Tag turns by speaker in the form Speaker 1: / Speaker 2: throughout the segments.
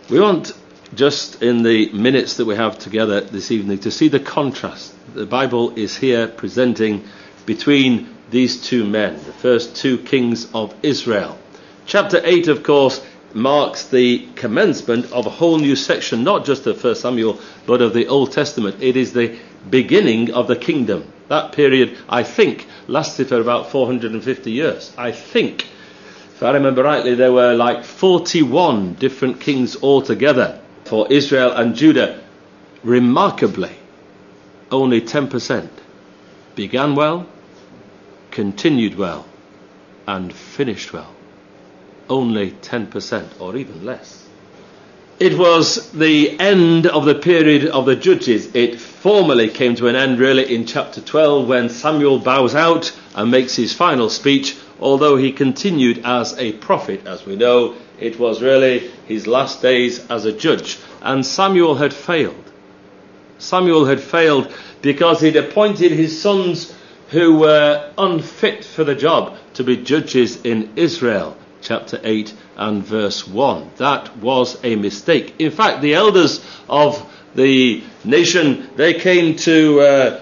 Speaker 1: We want, just in the minutes that we have together this evening, to see the contrast the Bible is here presenting between these two men, the first two kings of Israel. Chapter 8, of course, marks the commencement of a whole new section, not just of 1 Samuel, but of the Old Testament. It is the beginning of the kingdom. That period, I think, lasted for about 450 years. I think, if I remember rightly, there were like 41 different kings altogether for Israel and Judah. Remarkably, only 10% began well, continued well, and finished well. Only 10%, or even less. It was the end of the period of the judges. It formally came to an end really in chapter 12 when Samuel bows out and makes his final speech. Although he continued as a prophet, as we know, it was really his last days as a judge. And Samuel had failed. Samuel had failed because he'd appointed his sons who were unfit for the job to be judges in Israel. Chapter 8 and verse 1. That was a mistake. In fact, the elders of the nation, they came to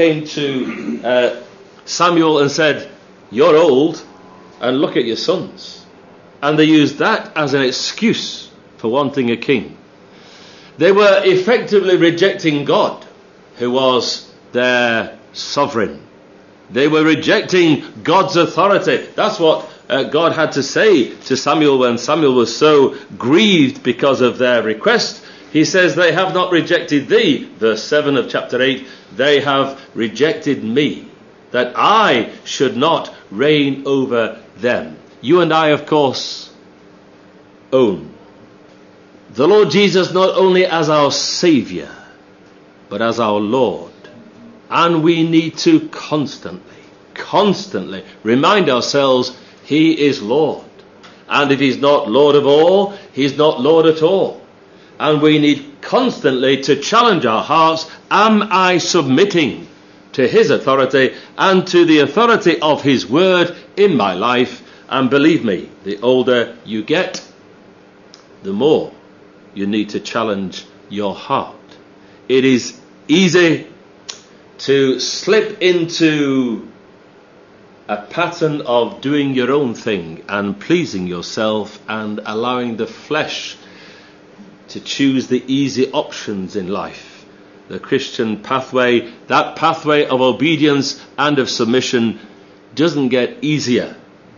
Speaker 1: Samuel and said, "You're old, and look at your sons." And they used that as an excuse for wanting a king. They were effectively rejecting God, who was their sovereign. They were rejecting God's authority. That's what God had to say to Samuel when Samuel was so grieved because of their request. He says, "They have not rejected thee," verse 7 of chapter 8, "they have rejected me, that I should not reign over them." You and I, of course, own the Lord Jesus not only as our Saviour, but as our Lord. And we need to constantly remind ourselves He is Lord. And if He's not Lord of all, He's not Lord at all. And we need constantly to challenge our hearts. Am I submitting to His authority and to the authority of His word in my life? And believe me, the older you get, the more you need to challenge your heart. It is easy to slip into a pattern of doing your own thing and pleasing yourself and allowing the flesh to choose the easy options in life. The Christian pathway, that pathway of obedience and of submission, doesn't get easier.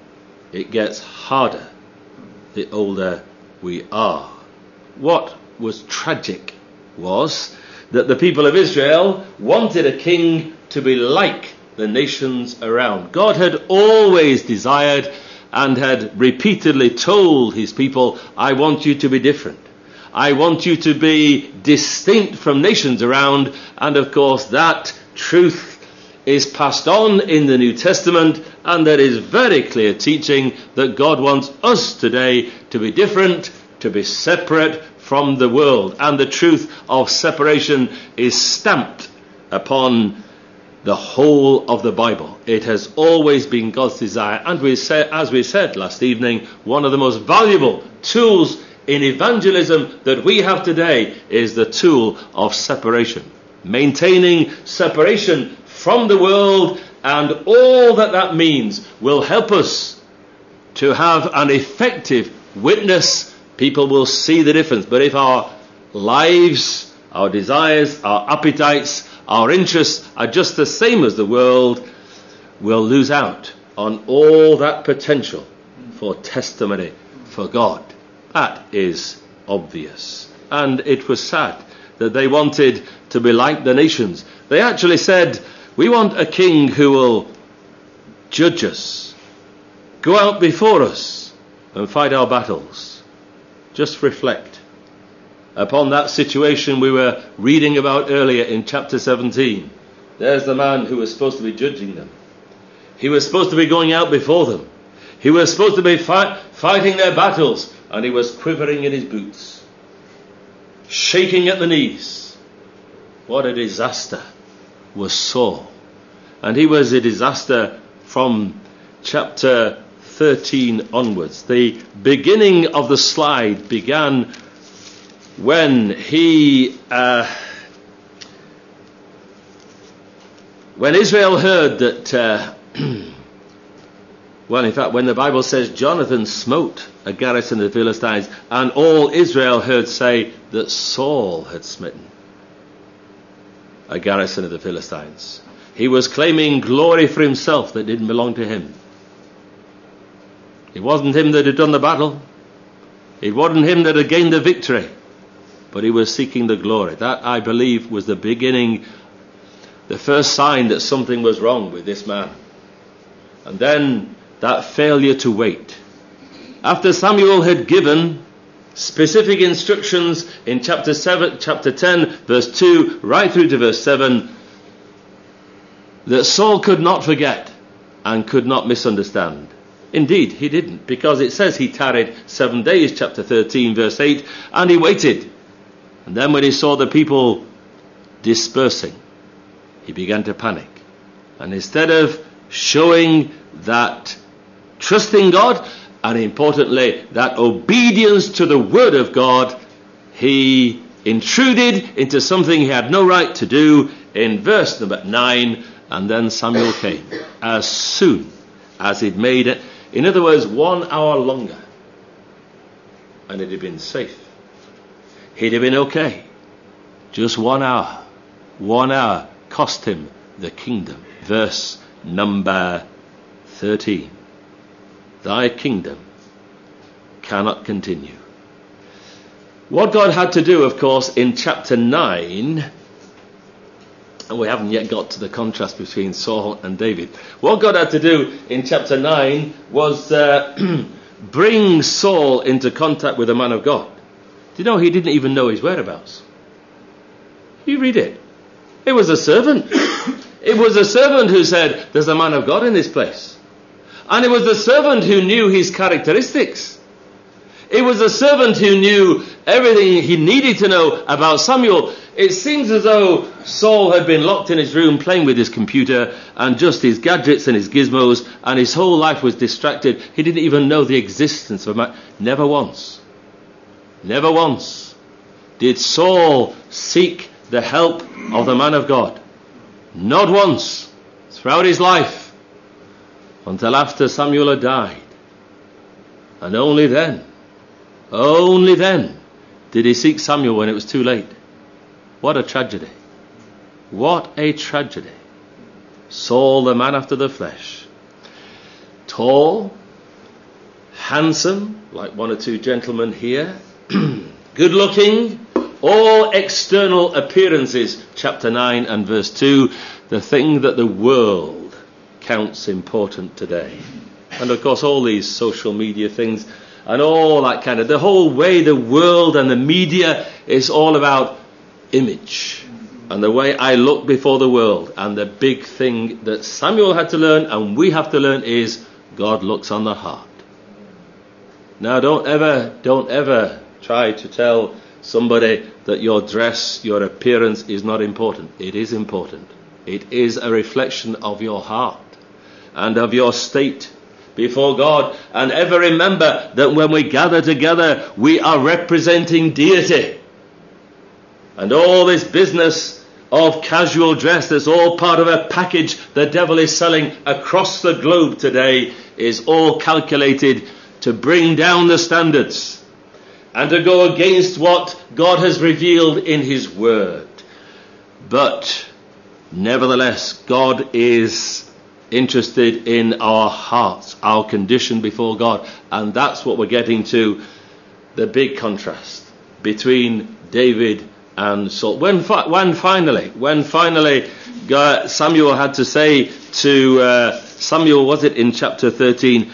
Speaker 1: It gets harder the older we are. What was tragic was that the people of Israel wanted a king to be like the nations around. God had always desired and had repeatedly told his people, "I want you to be different. I want you to be distinct from nations around." And of course that truth is passed on in the New Testament, and there is very clear teaching that God wants us today to be different, to be separate from the world. And the truth of separation is stamped upon the whole of the Bible. It has always been God's desire. And as we said last evening, one of the most valuable tools in evangelism that we have today is the tool of separation. Maintaining separation from the world and all that means will help us to have an effective witness. People will see the difference. But if our lives, our desires, our appetites, our interests are just the same as the world, we'll lose out on all that potential for testimony for God. That is obvious. And it was sad that they wanted to be like the nations. They actually said, "We want a king who will judge us, go out before us and fight our battles." Just reflect upon that situation we were reading about earlier in chapter 17. There's the man who was supposed to be judging them. He was supposed to be going out before them. He was supposed to be fighting their battles, and he was quivering in his boots, shaking at the knees. What a disaster was Saul. And he was a disaster from chapter 13 onwards. The beginning of the slide began when Israel heard that, well, in fact, when the Bible says Jonathan smote a garrison of the Philistines, and all Israel heard say that Saul had smitten a garrison of the Philistines, he was claiming glory for himself that didn't belong to him. It wasn't him that had done the battle. It wasn't him that had gained the victory. But he was seeking the glory. That, I believe, was the beginning, the first sign that something was wrong with this man. And then that failure to wait. After Samuel had given specific instructions in chapter 10, verse 2, right through to verse 7, that Saul could not forget and could not misunderstand. Indeed, he didn't, because it says he tarried 7 days, chapter 13, verse 8, and he waited. And then when he saw the people dispersing, he began to panic. And instead of showing that trusting God, and importantly, that obedience to the word of God, he intruded into something he had no right to do in verse number 9, and then Samuel came as soon as he'd made it. In other words, 1 hour longer, and it had been safe. He'd have been okay. Just 1 hour. 1 hour cost him the kingdom. Verse number 13. Thy kingdom cannot continue. What God had to do, of course, in chapter 9, and we haven't yet got to the contrast between Saul and David. What God had to do in chapter 9 was bring Saul into contact with the man of God. Do you know he didn't even know his whereabouts? You read it. It was a servant. It was a servant who said, there's a man of God in this place. And it was the servant who knew his characteristics. It was a servant who knew everything he needed to know about Samuel. It seems as though Saul had been locked in his room playing with his computer and just his gadgets and his gizmos, and his whole life was distracted. He didn't even know the existence of man. Never once did Saul seek the help of the man of God. Not once throughout his life, until after Samuel had died. And only then did he seek Samuel when it was too late. What a tragedy. What a tragedy. Saul, the man after the flesh. Tall, handsome, like one or two gentlemen here, good looking, all external appearances, chapter 9 and verse 2, the thing that the world counts important today. And of course all these social media things and all that kind of, the whole way the world and the media is all about image and the way I look before the world. And the big thing that Samuel had to learn and we have to learn is God looks on the heart. Now don't ever try to tell somebody that your dress, your appearance is not important. It is important. It is a reflection of your heart and of your state before God. And ever remember that when we gather together, we are representing deity. And all this business of casual dress, that's all part of a package the devil is selling across the globe today, is all calculated to bring down the standards and to go against what God has revealed in his word. But nevertheless, God is interested in our hearts, our condition before God. And that's what we're getting to, the big contrast between David and Saul. When finally Samuel had to say to Samuel, was it in chapter 13,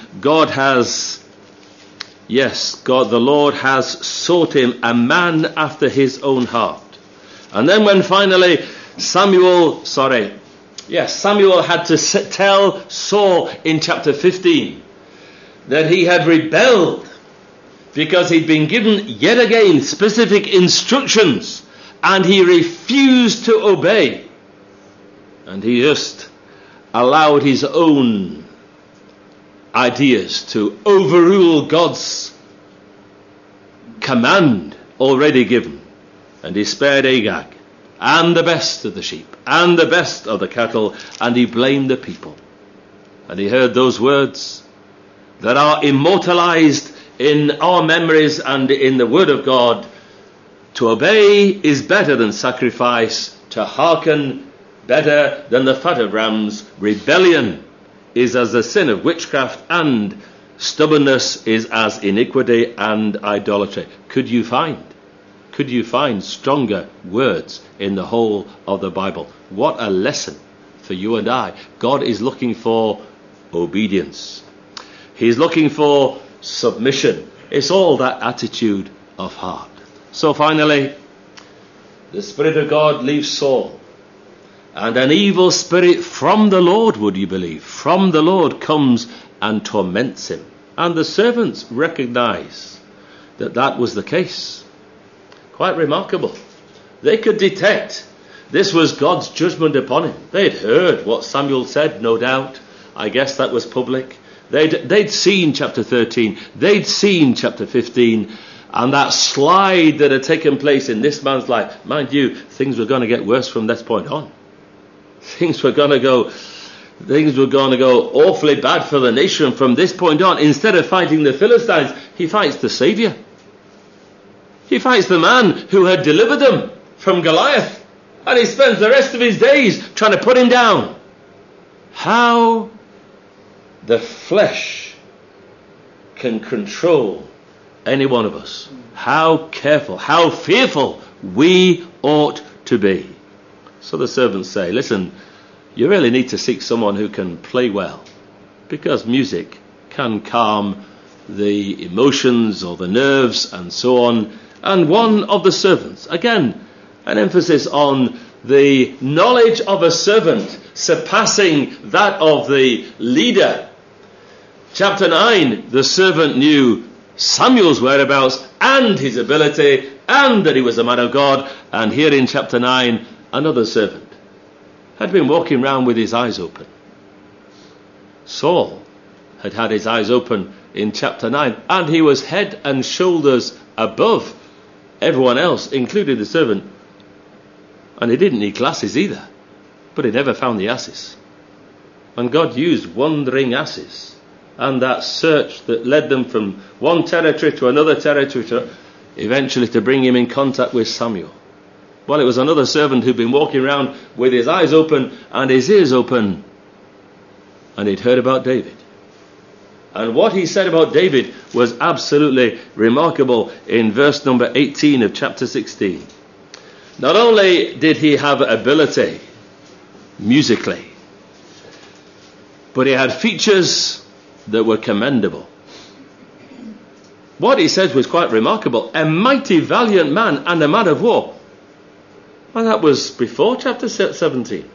Speaker 1: the Lord has sought him a man after his own heart. And then when finally Samuel had to tell Saul in chapter 15 that he had rebelled because he'd been given yet again specific instructions and he refused to obey. And he just allowed his own ideas to overrule God's command already given. And he spared Agag, and the best of the sheep, and the best of the cattle, and he blamed the people. And he heard those words that are immortalized in our memories and in the Word of God. To obey is better than sacrifice, to hearken better than the fat of rams. Rebellion is as the sin of witchcraft, and stubbornness is as iniquity and idolatry. Could you find stronger words in the whole of the Bible? What a lesson for you and I. God is looking for obedience. He's looking for submission. It's all that attitude of heart. So finally, the Spirit of God leaves Saul, and an evil spirit from the Lord, would you believe, from the Lord comes and torments him. And the servants recognize that that was the case. Quite remarkable. They could detect this was God's judgment upon him. They'd heard what Samuel said, no doubt. I guess that was public. They'd seen chapter 13. They'd seen chapter 15. And that slide that had taken place in this man's life. Mind you, things were going to get worse from this point on. Things were going to go awfully bad for the nation from this point on. Instead of fighting the Philistines, he fights the Saviour. He fights the man who had delivered them from Goliath. And he spends the rest of his days trying to put him down. How the flesh can control any one of us. How careful, how fearful we ought to be. So the servants say, listen, you really need to seek someone who can play well, because music can calm the emotions or the nerves and so on. And one of the servants, again, an emphasis on the knowledge of a servant surpassing that of the leader. Chapter 9, the servant knew Samuel's whereabouts and his ability, and that he was a man of God. And here in chapter 9, another servant had been walking around with his eyes open. Saul had had his eyes open in chapter 9, and he was head and shoulders above everyone else, including the servant. And he didn't need glasses either, but he never found the asses. And God used wandering asses and that search that led them from one territory to another territory eventually to bring him in contact with Samuel. Well, it was another servant who'd been walking around with his eyes open and his ears open, and he'd heard about David. And what he said about David was absolutely remarkable in verse number 18 of chapter 16. Not only did he have ability musically, but he had features that were commendable. What he said was quite remarkable. A mighty valiant man and a man of war. And that was before chapter 17.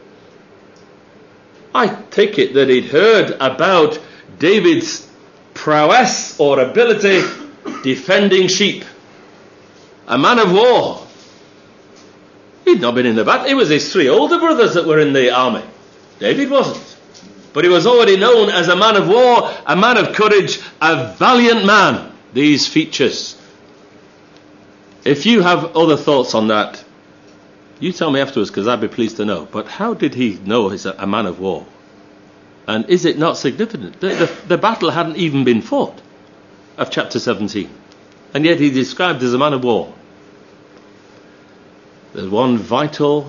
Speaker 1: I take it that he'd heard about David's prowess or ability defending sheep. A man of war. He'd not been in the battle. It was his three older brothers that were in the army. David wasn't. But he was already known as a man of war, a man of courage, a valiant man. These features. If you have other thoughts on that, you tell me afterwards, because I'd be pleased to know. But how did he know he's a man of war? And is it not significant? The battle hadn't even been fought of chapter 17. And yet he's described as a man of war. There's one vital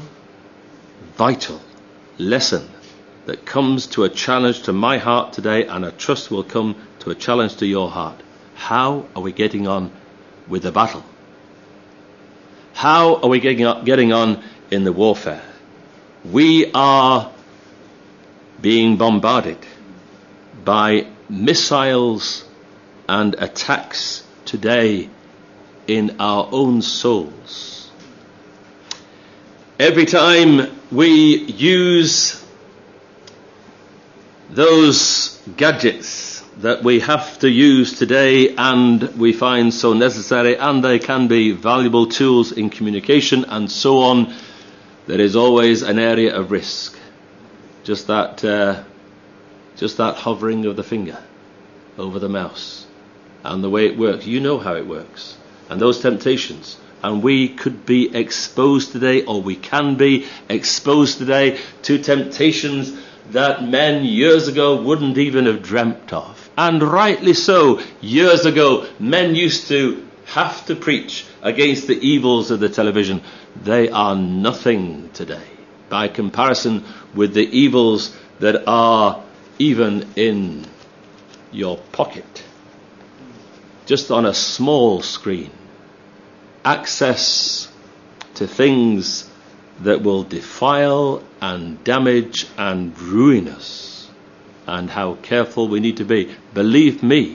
Speaker 1: lesson that comes to a challenge to my heart today, and I trust will come to a challenge to your heart. How are we getting on with the battle? How are we getting on in the warfare? We are being bombarded by missiles and attacks today in our own souls. Every time we use those gadgets that we have to use today and we find so necessary, and they can be valuable tools in communication and so on, there is always an area of risk. Just that hovering of the finger over the mouse and the way it works. You know how it works. And those temptations And we could be exposed today, or we can be exposed today, to temptations that men years ago wouldn't even have dreamt of. And rightly so. Years ago, men used to have to preach against the evils of the television. They are nothing today by comparison with the evils that are even in your pocket. Just on a small screen. Access to things that will defile and damage and ruin us. And how careful we need to be. Believe me,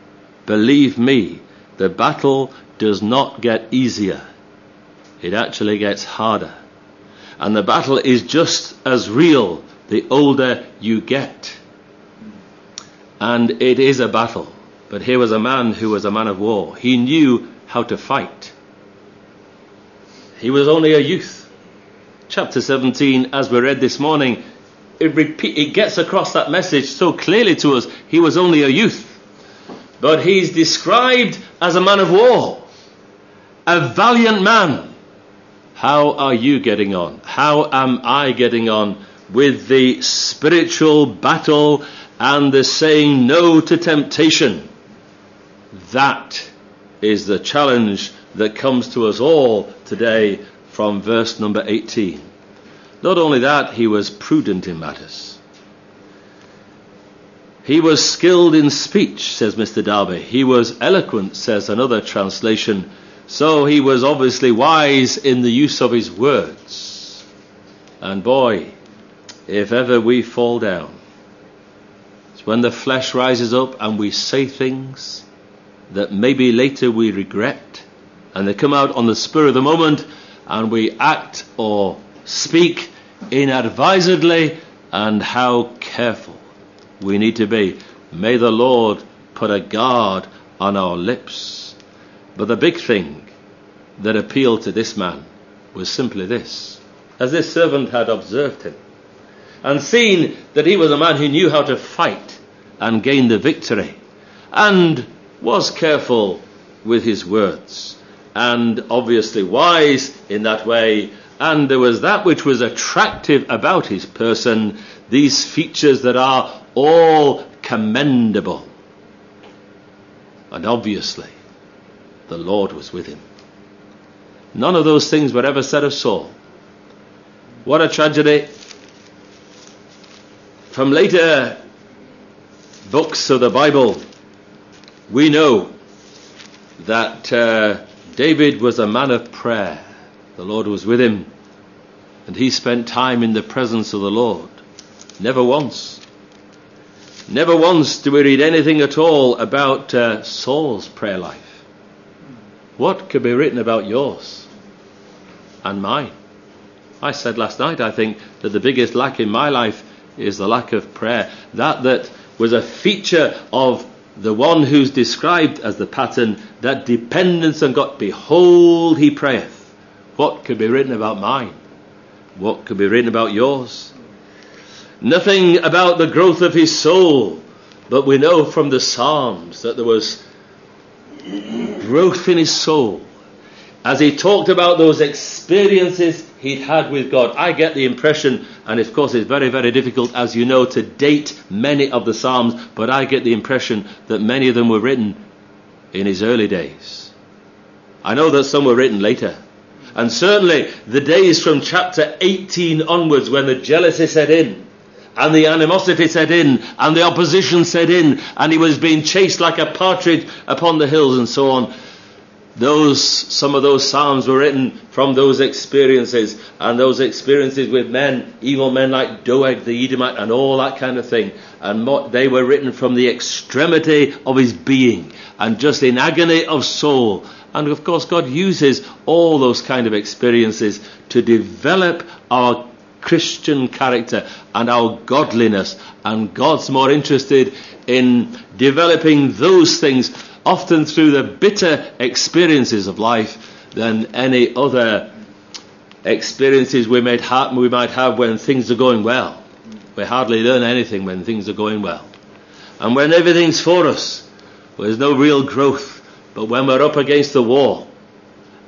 Speaker 1: the battle does not get easier. It actually gets harder. And the battle is just as real the older you get. And it is a battle. But here was a man who was a man of war. He knew how to fight. He was only a youth. Chapter 17, as we read this morning, it gets across that message so clearly to us. He was only a youth. But he's described as a man of war. A valiant man. How are you getting on? How am I getting on with the spiritual battle and the saying no to temptation? That is the challenge that comes to us all today from verse number 18. Not only that, he was prudent in matters. He was skilled in speech, says Mr. Darby. He was eloquent, says another translation. So he was obviously wise in the use of his words. And boy, if ever we fall down, it's when the flesh rises up and we say things that maybe later we regret, and they come out on the spur of the moment, and we act or speak inadvisedly, and how careful we need to be. May the Lord put a guard on our lips. But the big thing that appealed to this man was simply this. As this servant had observed him and seen that he was a man who knew how to fight and gain the victory, and was careful with his words, and obviously wise in that way, and there was that which was attractive about his person, these features that are all commendable. And obviously the Lord was with him. None of those things were ever said of Saul. What a tragedy. From later books of the Bible, we know that David was a man of prayer. The Lord was with him, and he spent time in the presence of the Lord. Never once do we read anything at all about Saul's prayer life. What could be written about yours and mine? I said last night, I think, that the biggest lack in my life is the lack of prayer. That was a feature of the one who's described as the pattern, that dependence on God. Behold, he prayeth. What could be written about mine? What could be written about yours? Nothing about the growth of his soul, but we know from the Psalms that there was growth in his soul as he talked about those experiences he'd had with God. I get the impression, and of course it's very, very difficult, as you know, to date many of the Psalms, but I get the impression that many of them were written in his early days. I know that some were written later. And certainly the days from chapter 18 onwards, when the jealousy set in, and the animosity set in, and the opposition set in, and he was being chased like a partridge upon the hills and so on. Some of those psalms were written from those experiences, and those experiences with men, evil men like Doeg the Edomite and all that kind of thing. And they were written from the extremity of his being, and just in agony of soul. And of course God uses all those kind of experiences to develop our Christian character and our godliness, and God's more interested in developing those things often through the bitter experiences of life than any other experiences we might have when things are going well. We hardly learn anything when things are going well, and when everything's for us, there's no real growth. But when we're up against the wall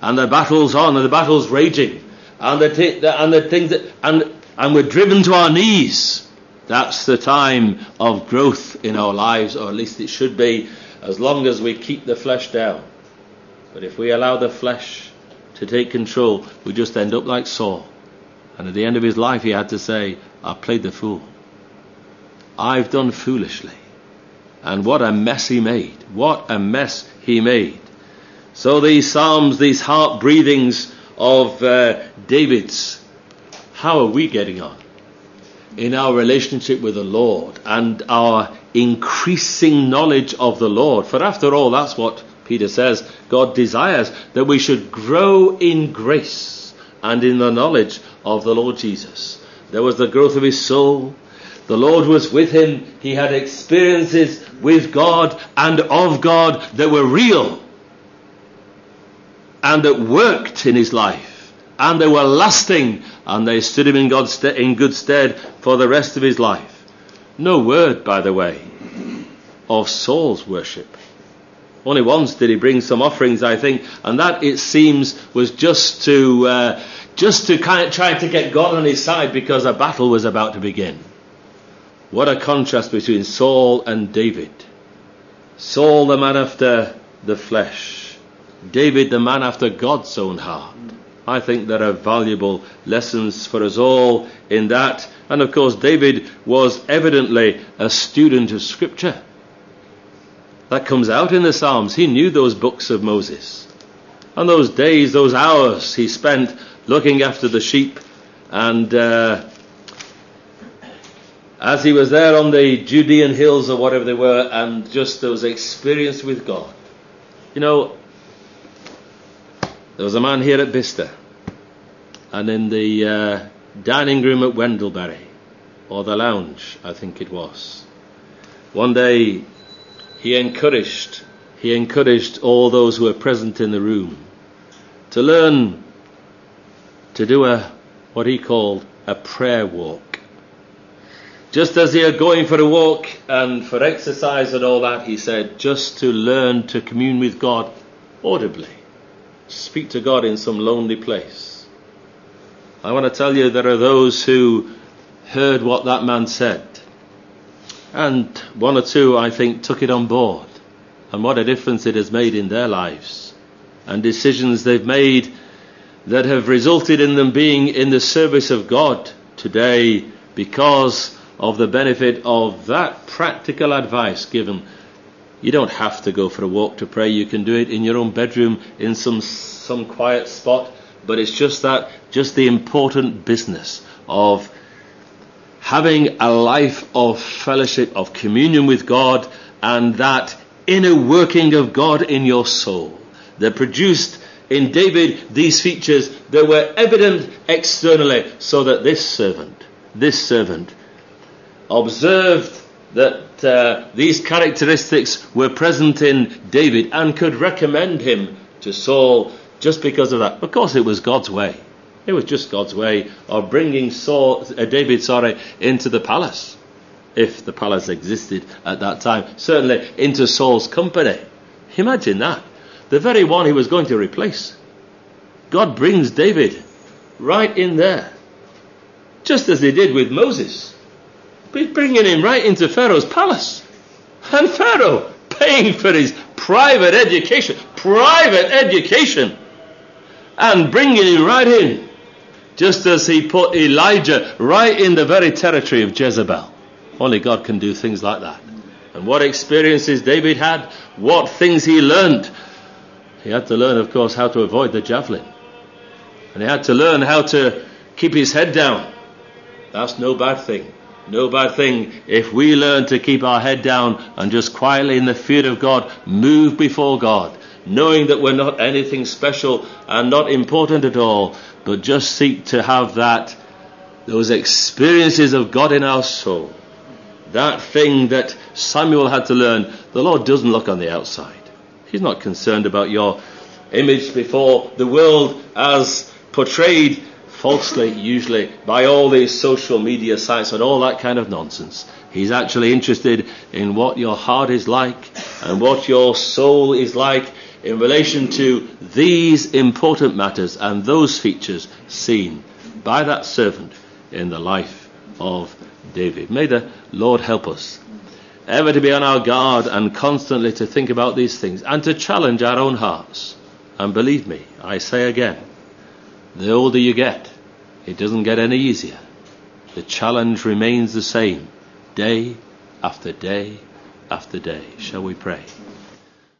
Speaker 1: and the battle's on, and the battle's raging, and the things that, and we're driven to our knees. That's the time of growth in our lives, or at least it should be, as long as we keep the flesh down. But if we allow the flesh to take control, we just end up like Saul. And at the end of his life he had to say, I played the fool. I've done foolishly. And what a mess he made. What a mess he made. So these psalms, these heart breathings of David's, how are we getting on in our relationship with the Lord and our increasing knowledge of the Lord? For after all, that's what Peter says. God desires that we should grow in grace and in the knowledge of the Lord Jesus. There was the growth of his soul. The Lord was with him. He had experiences with God and of God that were real and that worked in his life, and they were lasting, and they stood him in good stead for the rest of his life. No word, by the way, of Saul's worship. Only once did he bring some offerings, I think, and that, it seems, was just to kind of try to get God on his side because a battle was about to begin. What a contrast between Saul and David. Saul, the man after the flesh. David, the man after God's own heart. I think there are valuable lessons for us all in that. And of course, David was evidently a student of Scripture. That comes out in the Psalms. He knew those books of Moses. And those days, those hours he spent looking after the sheep. And as he was there on the Judean hills or whatever they were, and just those experiences with God. You know, there was a man here at Bicester, and in the dining room at Wendlebury, or the lounge, I think it was, one day he encouraged all those who were present in the room to learn to do what he called a prayer walk. Just as they are going for a walk and for exercise and all that, he said, just to learn to commune with God audibly. Speak to God in some lonely place. I want to tell you, there are those who heard what that man said, and one or two, I think, took it on board, and what a difference it has made in their lives, and decisions they've made that have resulted in them being in the service of God today because of the benefit of that practical advice given. You don't have to go for a walk to pray. You can do it in your own bedroom in some quiet spot. But it's just the important business of having a life of fellowship, of communion with God, and that inner working of God in your soul that produced in David these features that were evident externally, so that this servant observed that these characteristics were present in David and could recommend him to Saul just because of that. Of course, it was God's way. It was just God's way of bringing David into the palace, if the palace existed at that time. Certainly into Saul's company. Imagine that. The very one he was going to replace. God brings David right in there. Just as he did with Moses. He's bringing him right into Pharaoh's palace. And Pharaoh paying for his private education. And bringing him right in. Just as he put Elijah right in the very territory of Jezebel. Only God can do things like that. And what experiences David had. What things he learned. He had to learn, of course, how to avoid the javelin. And he had to learn how to keep his head down. That's no bad thing. No bad thing if we learn to keep our head down and just quietly in the fear of God move before God, knowing that we're not anything special and not important at all, but just seek to have those experiences of God in our soul. That thing that Samuel had to learn. The Lord doesn't look on the outside. He's not concerned about your image before the world as portrayed falsely, usually, by all these social media sites and all that kind of nonsense. He's actually interested in what your heart is like and what your soul is like in relation to these important matters and those features seen by that servant in the life of David. May the Lord help us ever to be on our guard and constantly to think about these things and to challenge our own hearts. And believe me, I say again, the older you get, it doesn't get any easier. The challenge remains the same, day after day after day. Shall we pray?